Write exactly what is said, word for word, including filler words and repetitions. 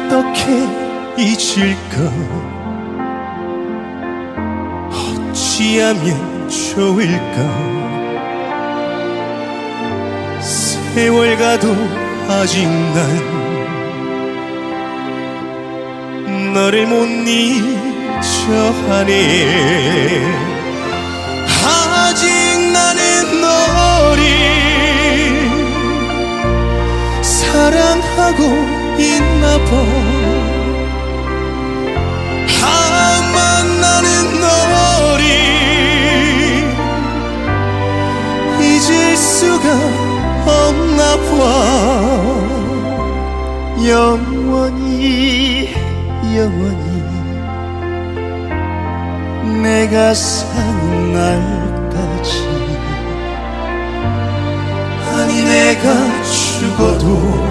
어떻게 잊을까? 어찌하면 좋을까? 세월 가도 아직 난 너를 못 잊어하네. 아직 나는 너를 사랑하고 있나봐. 아마 나는 너를 잊을 수가 없나봐. 영원히 영원히 내가 사는 날까지, 아니 내가 죽어도